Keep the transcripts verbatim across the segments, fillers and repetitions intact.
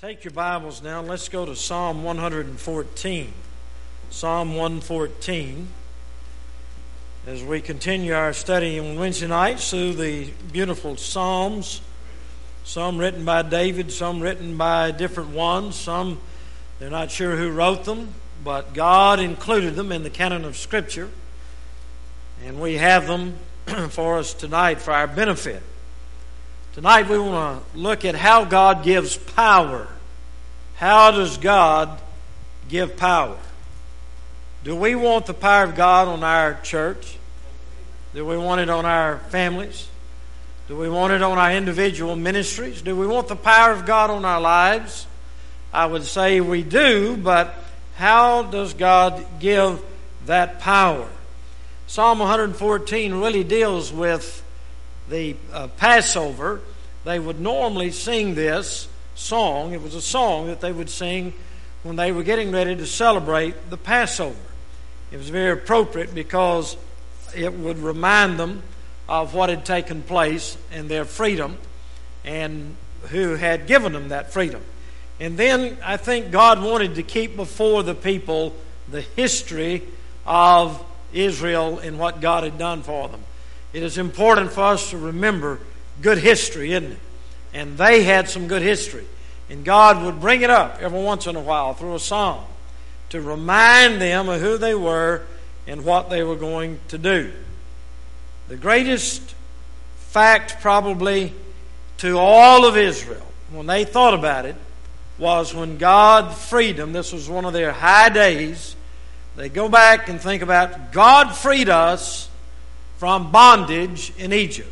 Take your Bibles now and let's go to Psalm one fourteen. Psalm one fourteen. As we continue our study on Wednesday nights through the beautiful Psalms, some written by David, some written by different ones, some they're not sure who wrote them, but God included them in the canon of Scripture, and we have them for us tonight for our benefit. Tonight we want to look at how God gives power. How does God give power? Do we want the power of God on our church? Do we want it on our families? Do we want it on our individual ministries? Do we want the power of God on our lives? I would say we do, but how does God give that power? Psalm one fourteen really deals with the uh, Passover. They would normally sing this song. It was a song that they would sing when they were getting ready to celebrate the Passover. It was very appropriate because it would remind them of what had taken place and their freedom and who had given them that freedom. And then I think God wanted to keep before the people the history of Israel and what God had done for them. It is important for us to remember good history, isn't it? And they had some good history. And God would bring it up every once in a while through a song to remind them of who they were and what they were going to do. The greatest fact probably to all of Israel, when they thought about it, was when God freed them. This was one of their high days. They go back and think about God freed us from bondage in Egypt.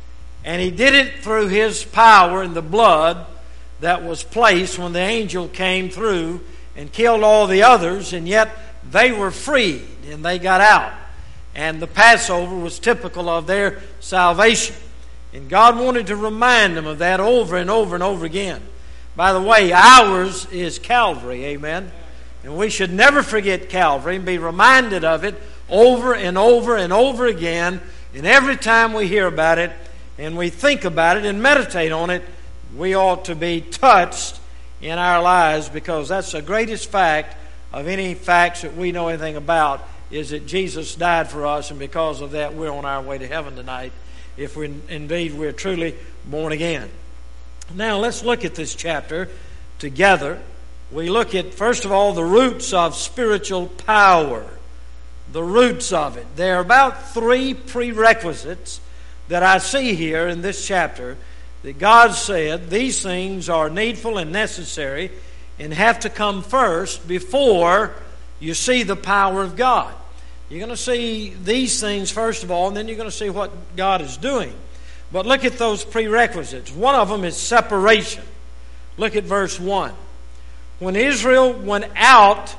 And He did it through His power and the blood that was placed when the angel came through and killed all the others, and yet they were freed and they got out. And the Passover was typical of their salvation. And God wanted to remind them of that over and over and over again. By the way, ours is Calvary, amen? And we should never forget Calvary and be reminded of it over and over and over again. And every time we hear about it and we think about it and meditate on it, we ought to be touched in our lives, because that's the greatest fact of any facts that we know anything about, is that Jesus died for us, and because of that we're on our way to heaven tonight, if we indeed we're truly born again. Now let's look at this chapter together. We look at, first of all, the roots of spiritual power. The roots of it. There are about three prerequisites that I see here in this chapter that God said these things are needful and necessary and have to come first before you see the power of God. You're going to see these things first of all, and then you're going to see what God is doing. But look at those prerequisites. One of them is separation. Look at verse one. When Israel went out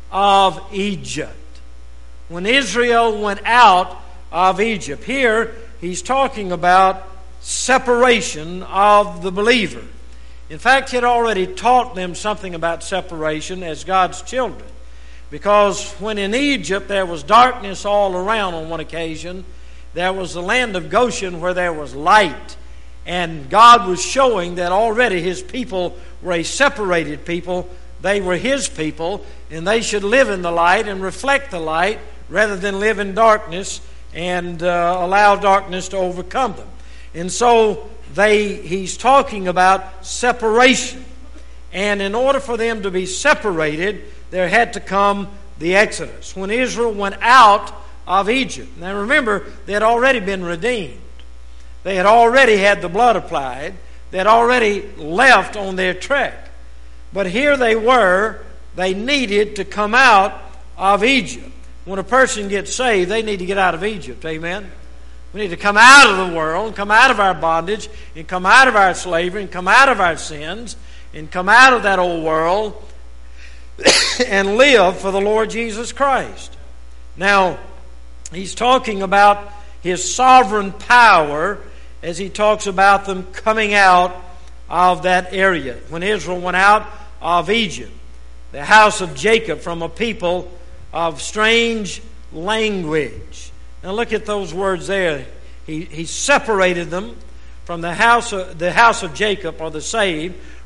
of Egypt. When Israel went out of Egypt. Here, he's talking about separation of the believer. In fact, he had already taught them something about separation as God's children. Because when in Egypt there was darkness all around on one occasion, there was the land of Goshen where there was light. And God was showing that already His people were a separated people. They were His people, and they should live in the light and reflect the light rather than live in darkness and uh, allow darkness to overcome them. And so they he's talking about separation. And in order for them to be separated, there had to come the Exodus. When Israel went out of Egypt. Now remember, they had already been redeemed. They had already had the blood applied. They had already left on their trek. But here they were, they needed to come out of Egypt. When a person gets saved, they need to get out of Egypt. Amen? We need to come out of the world, come out of our bondage, and come out of our slavery, and come out of our sins, and come out of that old world, and live for the Lord Jesus Christ. Now, he's talking about His sovereign power as he talks about them coming out of that area. When Israel went out of Egypt, the house of Jacob, from a people of strange language. Now look at those words there. He, he separated them from the house of, the house of Jacob, or the saved,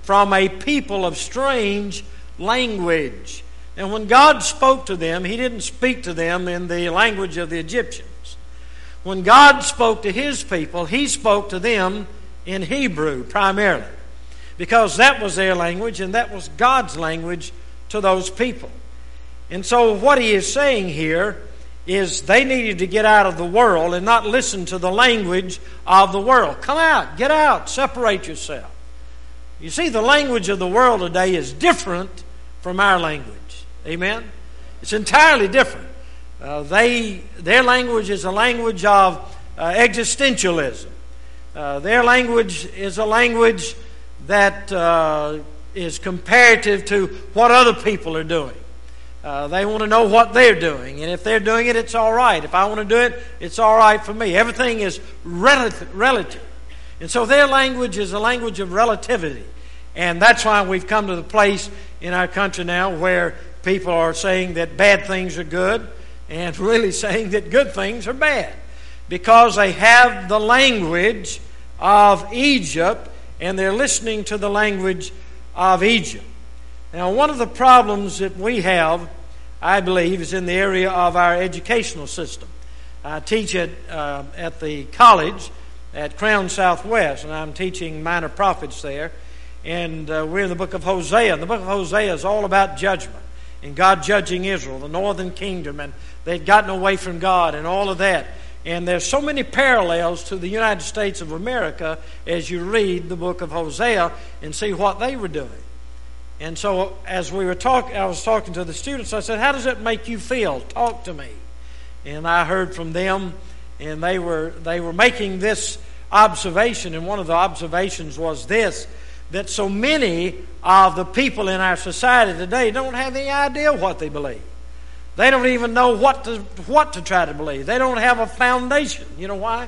from a people of strange language. And when God spoke to them, He didn't speak to them in the language of the Egyptians. When God spoke to His people, He spoke to them in Hebrew primarily, because that was their language and that was God's language to those people. And so what He is saying here is they needed to get out of the world and not listen to the language of the world. Come out, get out, separate yourself. You see, the language of the world today is different from our language. Amen? It's entirely different. Uh, they, their language is a language of uh, existentialism. Uh, their language is a language that uh, is comparative to what other people are doing. Uh, they want to know what they're doing, and if they're doing it, it's all right. If I want to do it, it's all right for me. Everything is relative. relative. And so their language is a language of relativity. And that's why we've come to the place in our country now where people are saying that bad things are good and really saying that good things are bad, because they have the language of Egypt and they're listening to the language of Egypt. Now, one of the problems that we have, I believe, is in the area of our educational system. I teach at, uh, at the college at Crown Southwest, and I'm teaching minor prophets there. And uh, we're in the book of Hosea. And the book of Hosea is all about judgment and God judging Israel, the northern kingdom, and they'd gotten away from God and all of that. And there's so many parallels to the United States of America as you read the book of Hosea and see what they were doing. And so as we were talking, I was talking to the students, I said, how does that make you feel? Talk to me. And I heard from them, and they were they were making this observation, and one of the observations was this, that so many of the people in our society today don't have any idea what they believe. They don't even know what to what to try to believe. They don't have a foundation. You know why?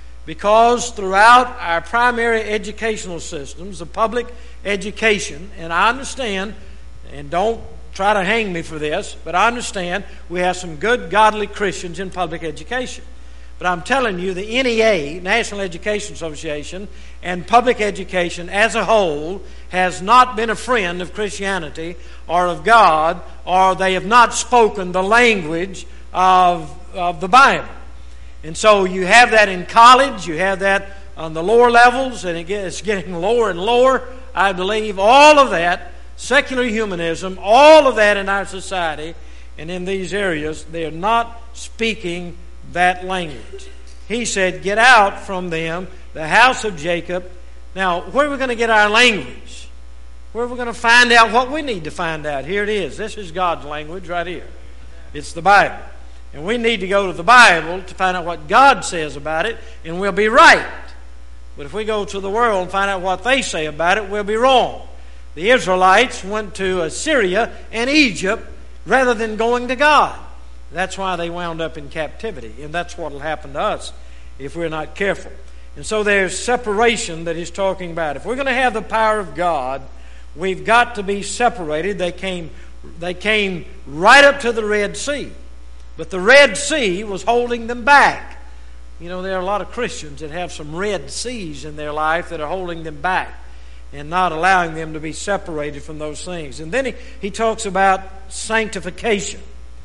Because throughout our primary educational systems, the public education, and I understand, and don't try to hang me for this, but I understand we have some good, godly Christians in public education. But I'm telling you, the N E A, National Education Association, and public education as a whole has not been a friend of Christianity or of God, or they have not spoken the language of, of the Bible. And so you have that in college, you have that on the lower levels, and it's getting lower and lower. I believe all of that, secular humanism, all of that in our society and in these areas, they are not speaking that language. He said, get out from them, the house of Jacob. Now, where are we going to get our language? Where are we going to find out what we need to find out? Here it is. This is God's language right here. It's the Bible. And we need to go to the Bible to find out what God says about it, and we'll be right. But if we go to the world and find out what they say about it, we'll be wrong. The Israelites went to Assyria and Egypt rather than going to God. That's why they wound up in captivity. And that's what will happen to us if we're not careful. And so there's separation that he's talking about. If we're going to have the power of God, we've got to be separated. They came, they came right up to the Red Sea. But the Red Sea was holding them back. You know, there are a lot of Christians that have some Red Seas in their life that are holding them back and not allowing them to be separated from those things. And then he, he talks about sanctification.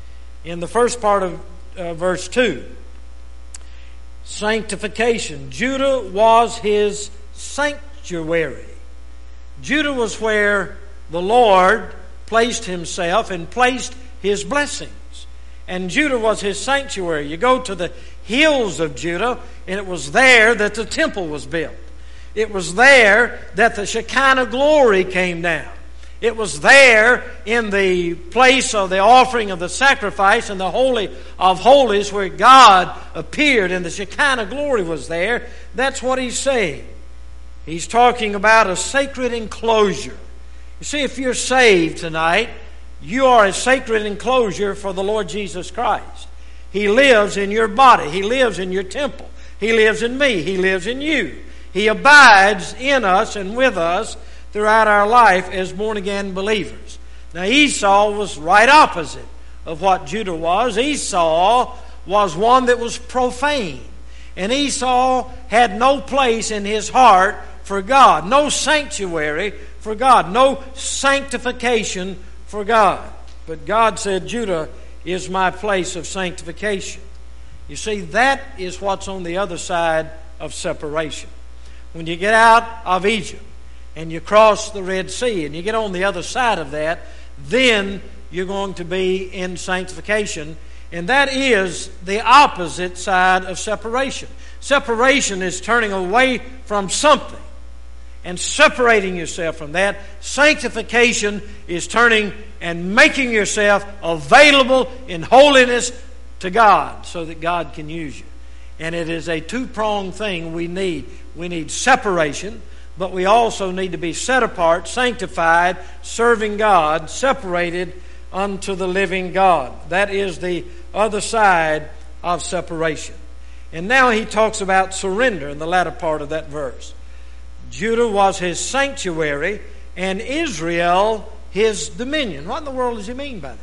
In the first part of uh, verse two, sanctification. Judah was his sanctuary. Judah was where the Lord placed himself and placed his blessings. And Judah was his sanctuary. You go to the hills of Judah, and it was there that the temple was built. It was there that the Shekinah glory came down. It was there in the place of the offering of the sacrifice and the Holy of Holies where God appeared and the Shekinah glory was there. That's what he's saying. He's talking about a sacred enclosure. You see, if you're saved tonight, you are a sacred enclosure for the Lord Jesus Christ. He lives in your body. He lives in your temple. He lives in me. He lives in you. He abides in us and with us throughout our life as born-again believers. Now, Esau was right opposite of what Judah was. Esau was one that was profane. And Esau had no place in his heart for God, no sanctuary for God, no sanctification for God. But God said, Judah is my place of sanctification. You see, that is what's on the other side of separation. When you get out of Egypt and you cross the Red Sea and you get on the other side of that, then you're going to be in sanctification. And that is the opposite side of separation. Separation is turning away from something and separating yourself from that. Sanctification is turning and making yourself available in holiness to God so that God can use you. And it is a two-pronged thing we need. We need separation, but we also need to be set apart, sanctified, serving God, separated unto the living God. That is the other side of separation. And now he talks about surrender in the latter part of that verse. Judah was his sanctuary and Israel his dominion. What in the world does he mean by that?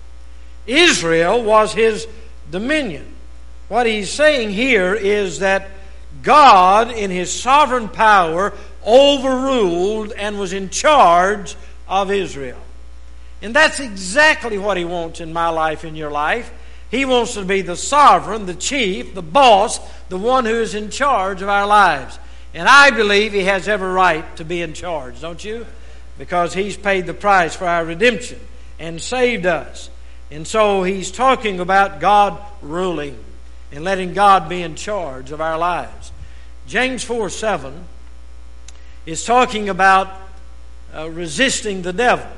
Israel was his dominion. What he's saying here is that God, in his sovereign power, overruled and was in charge of Israel. And that's exactly what he wants in my life, in your life. He wants to be the sovereign, the chief, the boss, the one who is in charge of our lives. And I believe he has every right to be in charge, don't you? Because he's paid the price for our redemption and saved us. And so he's talking about God ruling and letting God be in charge of our lives. James four seven is talking about uh, resisting the devil.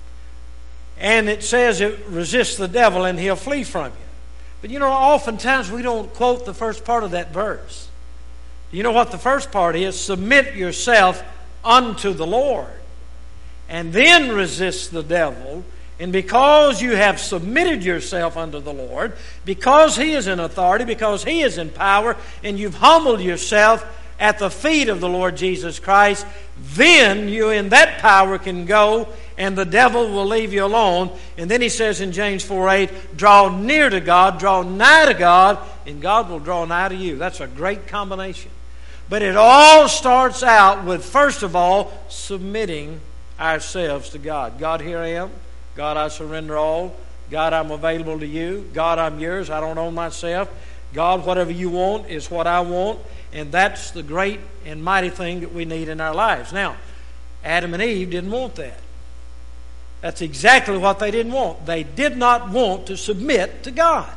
And it says it resists the devil and he'll flee from you. But you know, oftentimes we don't quote the first part of that verse. You know what the first part is? Submit yourself unto the Lord. And then resist the devil. And because you have submitted yourself unto the Lord, because He is in authority, because He is in power, and you've humbled yourself at the feet of the Lord Jesus Christ, then you in that power can go and the devil will leave you alone. And then he says in James four eight, draw near to God, draw nigh to God, and God will draw nigh to you. That's a great combination. But it all starts out with, first of all, submitting ourselves to God. God, here I am. God, I surrender all. God, I'm available to you. God, I'm yours. I don't own myself. God, whatever you want is what I want. And that's the great and mighty thing that we need in our lives. Now, Adam and Eve didn't want that. That's exactly what they didn't want. They did not want to submit to God.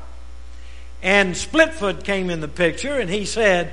And Splitfoot came in the picture and he said,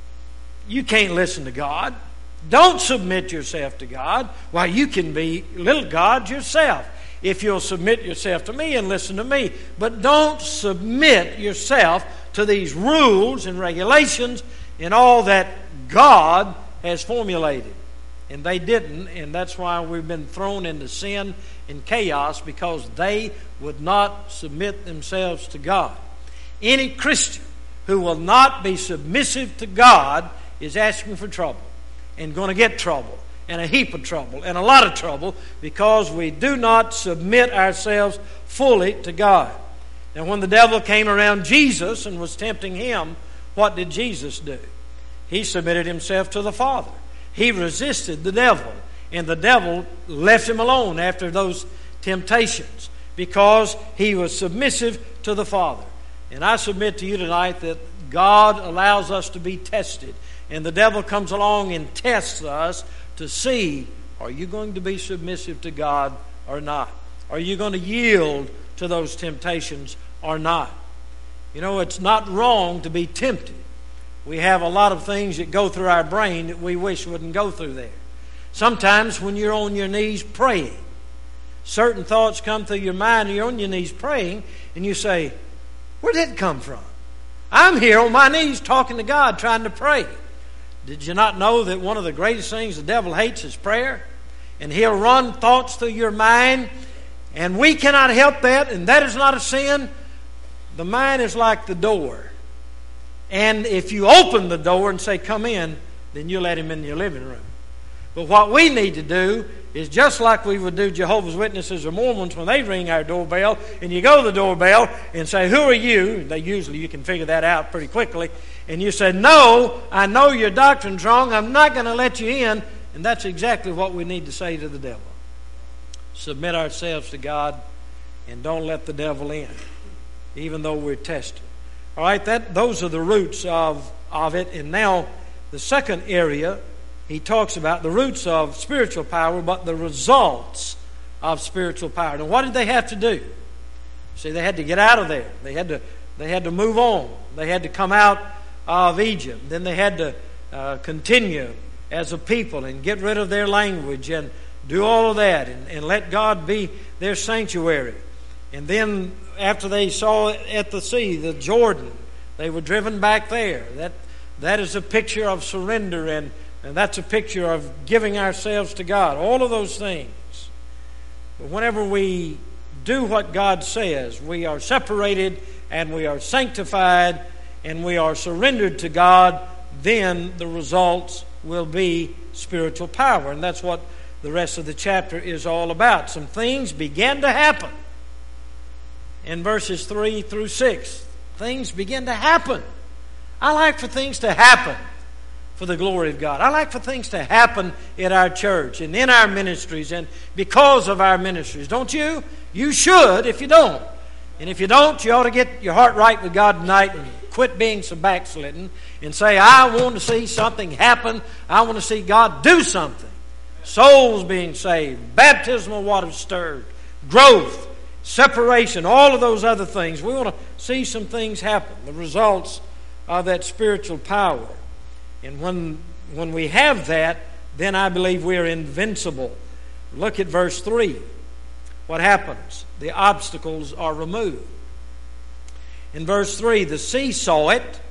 you can't listen to God. Don't submit yourself to God. Why, you can be little gods yourself if you'll submit yourself to me and listen to me. But don't submit yourself to these rules and regulations and all that God has formulated. And they didn't, and that's why we've been thrown into sin and chaos, because they would not submit themselves to God. Any Christian who will not be submissive to God is asking for trouble and going to get trouble and a heap of trouble and a lot of trouble, because we do not submit ourselves fully to God. Now, when the devil came around Jesus and was tempting him, what did Jesus do? He submitted himself to the Father. He resisted the devil, and the devil left him alone after those temptations because he was submissive to the Father. And I submit to you tonight that God allows us to be tested, and the devil comes along and tests us to see, are you going to be submissive to God or not? Are you going to yield to those temptations or not? You know, it's not wrong to be tempted. We have a lot of things that go through our brain that we wish wouldn't go through there. Sometimes when you're on your knees praying, certain thoughts come through your mind and you're on your knees praying and you say, where did it come from? I'm here on my knees talking to God, trying to pray. Did you not know that one of the greatest things the devil hates is prayer? And he'll run thoughts through your mind, and we cannot help that, and that is not a sin. The mind is like the door. And if you open the door and say, come in, then you let him in your living room. But what we need to do is just like we would do Jehovah's Witnesses or Mormons when they ring our doorbell, and you go to the doorbell and say, who are you? They usually, you can figure that out pretty quickly. And you say, no, I know your doctrine's wrong. I'm not going to let you in. And that's exactly what we need to say to the devil. Submit ourselves to God and don't let the devil in, even though we're tested. All right, that those are the roots of, of it. And now the second area, he talks about the roots of spiritual power, but the results of spiritual power. Now, what did they have to do? See, they had to get out of there. They had to, they had to move on. They had to come out of Egypt. Then they had to uh, continue as a people and get rid of their language and do all of that and, and let God be their sanctuary. And then after they saw at the sea, the Jordan, they were driven back there. That that is a picture of surrender, and, and that's a picture of giving ourselves to God. All of those things. But whenever we do what God says, we are separated and we are sanctified and we are surrendered to God, then the results will be spiritual power. And that's what the rest of the chapter is all about. Some things began to happen. In verses three through six, things begin to happen. I like for things to happen for the glory of God. I like for things to happen in our church and in our ministries and because of our ministries. Don't you? You should if you don't. And if you don't, you ought to get your heart right with God tonight and quit being so backslidden and say, I want to see something happen. I want to see God do something. Souls being saved, baptismal water stirred, growth, separation, all of those other things. We want to see some things happen, the results of that spiritual power. And when when we have that, then I believe we are invincible. Look at verse three. What happens? The obstacles are removed. In verse three, the sea saw it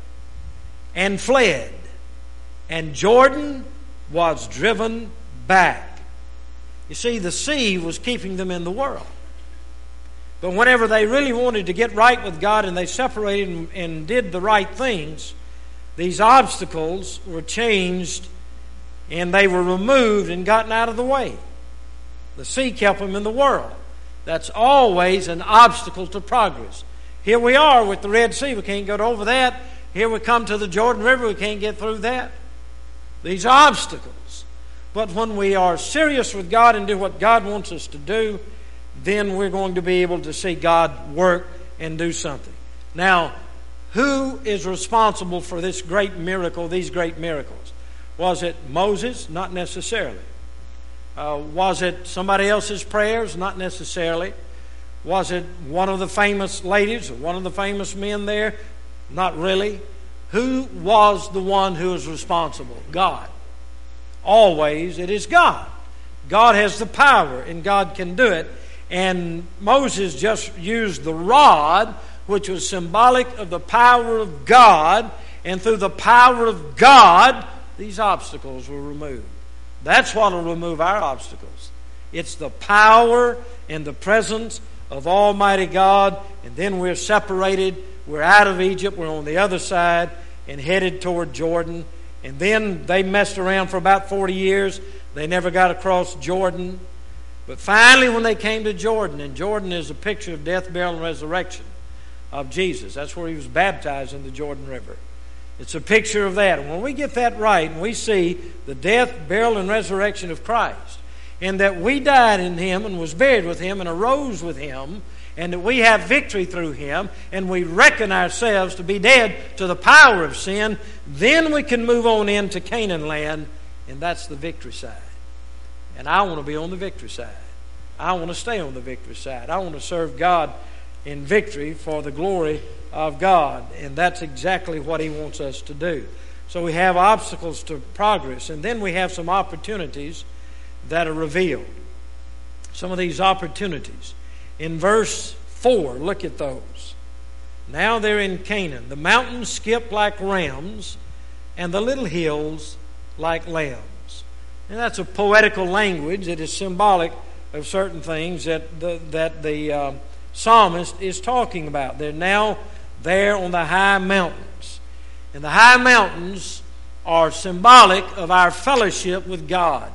and fled, and Jordan was driven back. You see, the sea was keeping them in the world. But whenever they really wanted to get right with God and they separated and, and did the right things, these obstacles were changed and they were removed and gotten out of the way. The sea kept them in the world. That's always an obstacle to progress. Here we are with the Red Sea. We can't go over that. Here we come to the Jordan River. We can't get through that. These obstacles. But when we are serious with God and do what God wants us to do, then we're going to be able to see God work and do something. Now, who is responsible for this great miracle, these great miracles? Was it Moses? Not necessarily. Uh, was it somebody else's prayers? Not necessarily. Was it one of the famous ladies or one of the famous men there? Not really. Who was the one who was responsible? God. Always it is God. God has the power and God can do it. And Moses just used the rod, which was symbolic of the power of God. And through the power of God, these obstacles were removed. That's what will remove our obstacles. It's the power and the presence of Almighty God. And then we're separated. We're out of Egypt. We're on the other side and headed toward Jordan. And then they messed around for about forty years. They never got across Jordan. But finally, when they came to Jordan, and Jordan is a picture of death, burial, and resurrection of Jesus. That's where he was baptized, in the Jordan River. It's a picture of that. And when we get that right, and we see the death, burial, and resurrection of Christ, and that we died in him and was buried with him and arose with him, and that we have victory through him, and we reckon ourselves to be dead to the power of sin, then we can move on into Canaan land, and that's the victory side. And I want to be on the victory side. I want to stay on the victory side. I want to serve God in victory for the glory of God. And that's exactly what he wants us to do. So we have obstacles to progress. And then we have some opportunities that are revealed. Some of these opportunities. In verse four, look at those. Now they're in Canaan. The mountains skip like rams, and the little hills like lambs. And that's a poetical language. It is symbolic of certain things that the, that the uh, psalmist is talking about. They're now there on the high mountains. And the high mountains are symbolic of our fellowship with God.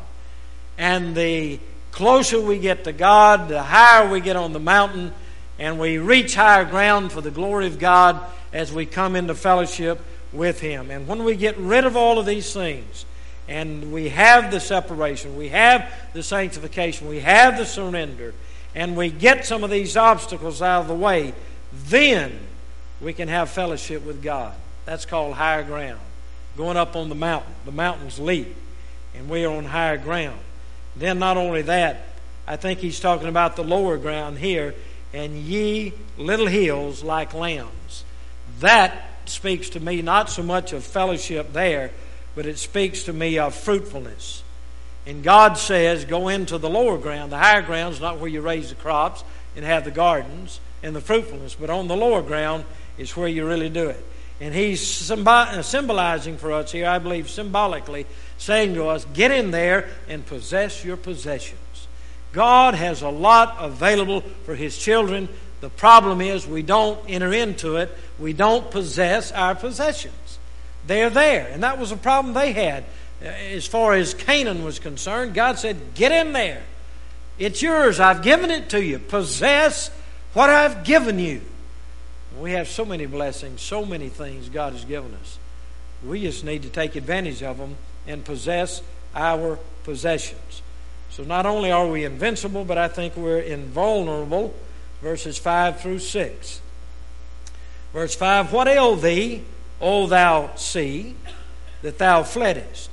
And the closer we get to God, the higher we get on the mountain, and we reach higher ground for the glory of God as we come into fellowship with him. And when we get rid of all of these things, and we have the separation, we have the sanctification, we have the surrender, and we get some of these obstacles out of the way, then we can have fellowship with God. That's called higher ground. Going up on the mountain. The mountains leap, and we are on higher ground. Then not only that, I think he's talking about the lower ground here, and ye little hills like lambs. That speaks to me not so much of fellowship there, but it speaks to me of fruitfulness. And God says, go into the lower ground. The higher ground is not where you raise the crops and have the gardens and the fruitfulness, but on the lower ground is where you really do it. And he's symbolizing for us here, I believe symbolically, saying to us, get in there and possess your possessions. God has a lot available for His children. The problem is we don't enter into it. We don't possess our possessions. They're there. And that was a problem they had. As far as Canaan was concerned, God said, get in there. It's yours. I've given it to you. Possess what I've given you. We have so many blessings, so many things God has given us. We just need to take advantage of them and possess our possessions. So not only are we invincible, but I think we're invulnerable. Verses five through six. Verse five, what ailed thee, O thou sea, that thou fleddest?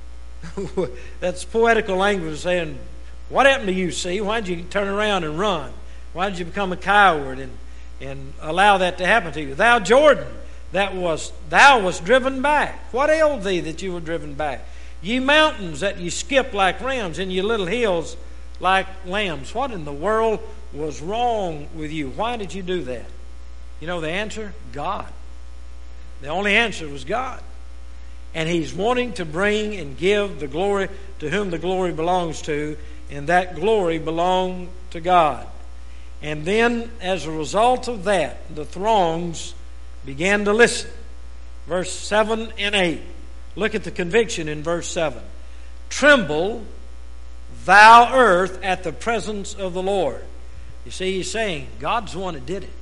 That's poetical language saying, what happened to you, sea? Why did you turn around and run? Why did you become a coward and, and allow that to happen to you? Thou Jordan, that was thou was driven back. What ailed thee that you were driven back? Ye mountains that you skip like rams, and ye little hills like lambs. What in the world was wrong with you? Why did you do that? You know the answer? God. The only answer was God. And He's wanting to bring and give the glory to whom the glory belongs to, and that glory belonged to God. And then, as a result of that, the throngs began to listen. Verse seven and eight. Look at the conviction in verse seven. Tremble, thou earth, at the presence of the Lord. You see, he's saying, God's the one that did it.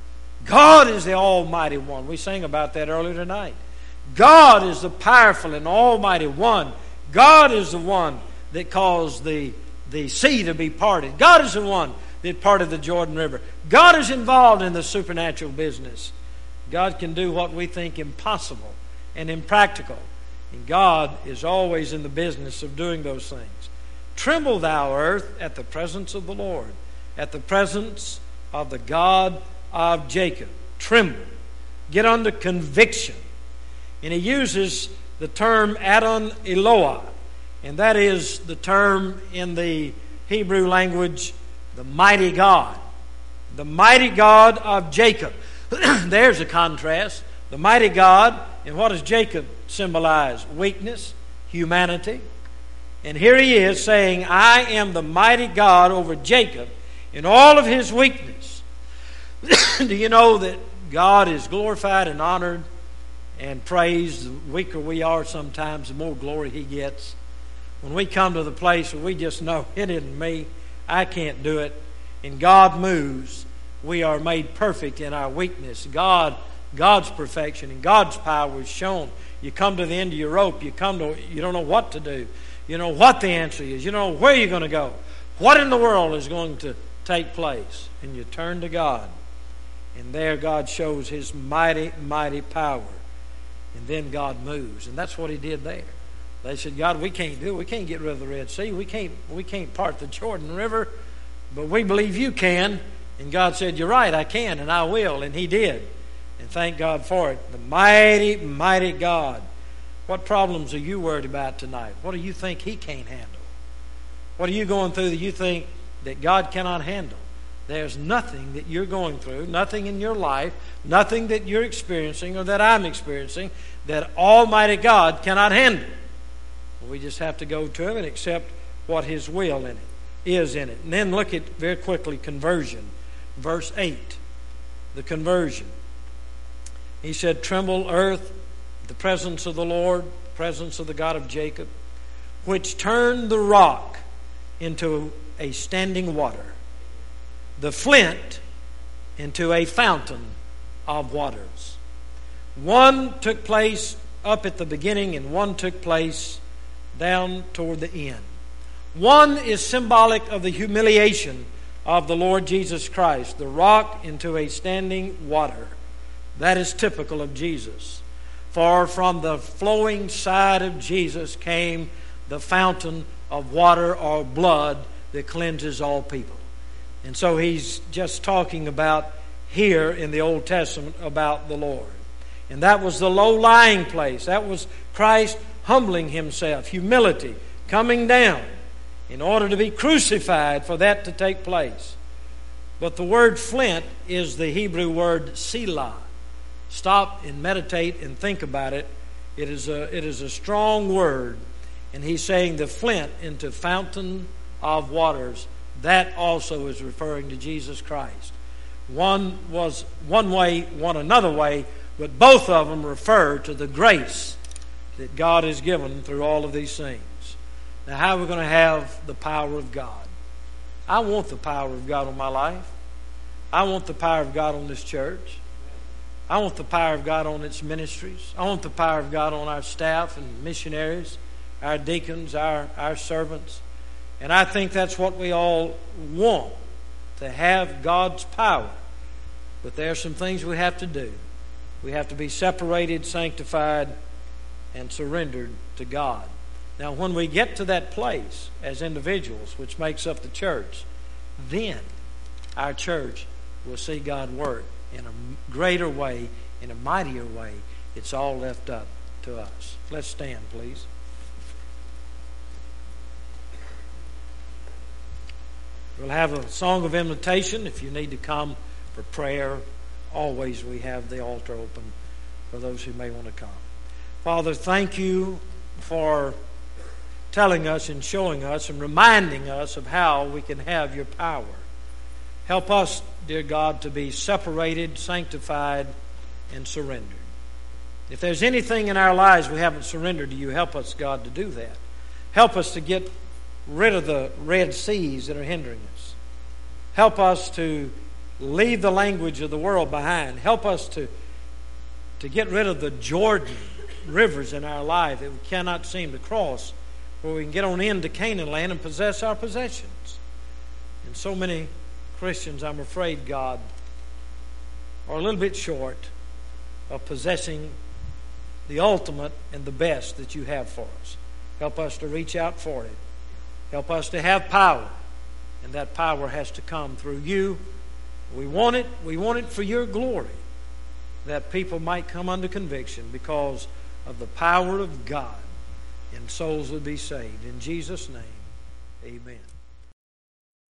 God is the Almighty One. We sang about that earlier tonight. God is the powerful and Almighty One. God is the one that caused the, the sea to be parted. God is the one that parted the Jordan River. God is involved in the supernatural business. God can do what we think impossible and impractical. And God is always in the business of doing those things. Tremble, thou earth, at the presence of the Lord, at the presence of the God of Jacob. Tremble. Get under conviction. And he uses the term Adon Eloah, and that is the term in the Hebrew language, the mighty God. The mighty God of Jacob. There's a contrast. The mighty God, and what does Jacob symbolize? Weakness, humanity. And here he is saying, I am the mighty God over Jacob in all of his weakness. Do you know that God is glorified and honored and praised? The weaker we are sometimes, the more glory He gets. When we come to the place where we just know, it isn't me, I can't do it, and God moves, we are made perfect in our weakness. God, God's perfection and God's power is shown. You come to the end of your rope, you come to, you don't know what to do. You know what the answer is. You know where you're going to go. What in the world is going to take place? And you turn to God. And there God shows His mighty, mighty power. And then God moves. And that's what He did there. They said, God, we can't do it. We can't get rid of the Red Sea. We can't, we can't part the Jordan River. But we believe you can. And God said, you're right, I can and I will. And He did. And thank God for it. The mighty, mighty God. What problems are you worried about tonight? What do you think He can't handle? What are you going through that you think that God cannot handle? There's nothing that you're going through, nothing in your life, nothing that you're experiencing or that I'm experiencing that Almighty God cannot handle. We just have to go to Him and accept what His will in it is in it. And then look at, very quickly, conversion. Verse eight, the conversion. He said, tremble, earth, the presence of the Lord, presence of the God of Jacob, which turned the rock into a standing water, the flint into a fountain of waters. One took place up at the beginning and one took place down toward the end. One is symbolic of the humiliation of the Lord Jesus Christ, the rock into a standing water. That is typical of Jesus. For from the flowing side of Jesus came the fountain of water or blood that cleanses all people. And so he's just talking about here in the Old Testament about the Lord. And that was the low-lying place. That was Christ humbling himself, humility, coming down in order to be crucified for that to take place. But the word flint is the Hebrew word selah. Stop and meditate and think about it. It is a, it is a strong word. And he's saying the flint into fountain of waters. That also is referring to Jesus Christ. One was one way, one another way, but both of them refer to the grace that God has given through all of these things. Now, how are we going to have the power of God? I want the power of God on my life. I want the power of God on this church. I want the power of God on its ministries. I want the power of God on our staff and missionaries, our deacons, our, our servants. And I think that's what we all want, to have God's power. But there are some things we have to do. We have to be separated, sanctified, and surrendered to God. Now, when we get to that place as individuals, which makes up the church, then our church will see God work in a greater way, in a mightier way. It's all left up to us. Let's stand, please. We'll have a song of invitation. If you need to come for prayer, always we have the altar open for those who may want to come. Father, thank you for telling us and showing us and reminding us of how we can have your power. Help us, dear God, to be separated, sanctified, and surrendered. If there's anything in our lives we haven't surrendered to you, help us, God, to do that. Help us to get rid of the Red Seas that are hindering us. Help us to leave the language of the world behind. Help us to, to get rid of the Jordan rivers in our life that we cannot seem to cross, where we can get on into Canaan land and possess our possessions. And so many Christians, I'm afraid, God, are a little bit short of possessing the ultimate and the best that you have for us. Help us to reach out for it. Help us to have power, and that power has to come through you. We want it. We want it for your glory, that people might come under conviction because of the power of God, and souls would be saved. In Jesus' name, amen.